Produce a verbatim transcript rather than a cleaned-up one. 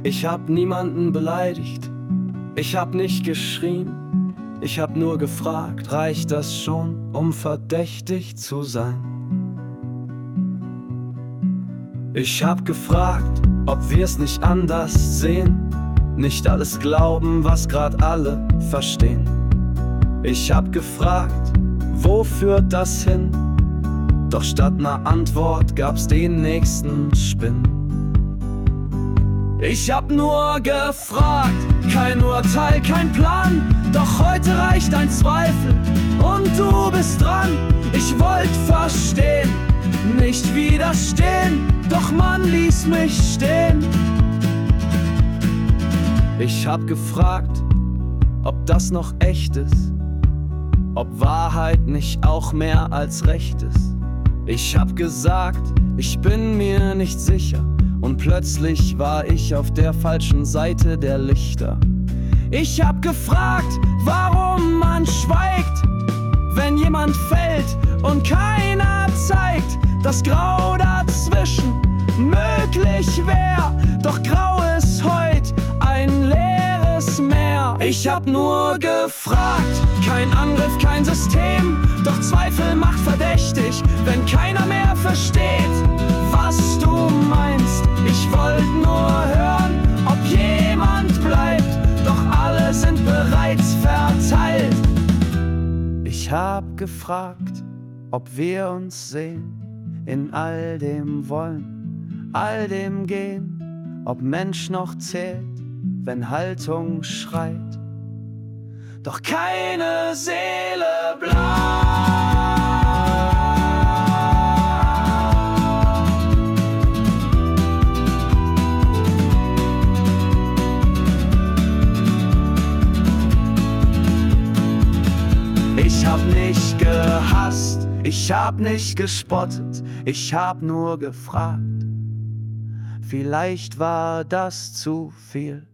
Ich hab niemanden beleidigt, ich hab nicht geschrien, ich hab nur gefragt, reicht das schon, um verdächtig zu sein? Ich hab gefragt, ob wir's nicht anders sehen, nicht alles glauben, was grad alle verstehen. Ich hab gefragt, wo führt das hin? Doch statt ner Antwort gab's den nächsten Spinn. Ich hab nur gefragt, kein Urteil, kein Plan, doch heute reicht ein Zweifel und du bist dran. Ich wollt verstehen, nicht widerstehen, doch man ließ mich stehen. Ich hab gefragt, ob das noch echt ist, ob Wahrheit nicht auch mehr als Recht ist. Ich hab gesagt, ich bin mir nicht sicher, und plötzlich war ich auf der falschen Seite der Lichter. Ich hab gefragt, warum man schweigt, wenn jemand fällt und keiner zeigt, dass Grau dazwischen möglich wär, doch Grau ist heut ein leeres Meer. Ich hab nur gefragt, kein Angriff, kein System, doch Zweifel macht verdächtig, wenn keiner mehr versteht, was du meinst. Ich wollt nur hören, ob jemand bleibt, doch alle sind bereits verteilt. Ich hab gefragt, ob wir uns sehen, in all dem Wollen, all dem Gehen, ob Mensch noch zählt, wenn Haltung schreit, doch keine Seele bleibt. Ich hab nicht gehasst, ich hab nicht gespottet, ich hab nur gefragt. Vielleicht war das zu viel.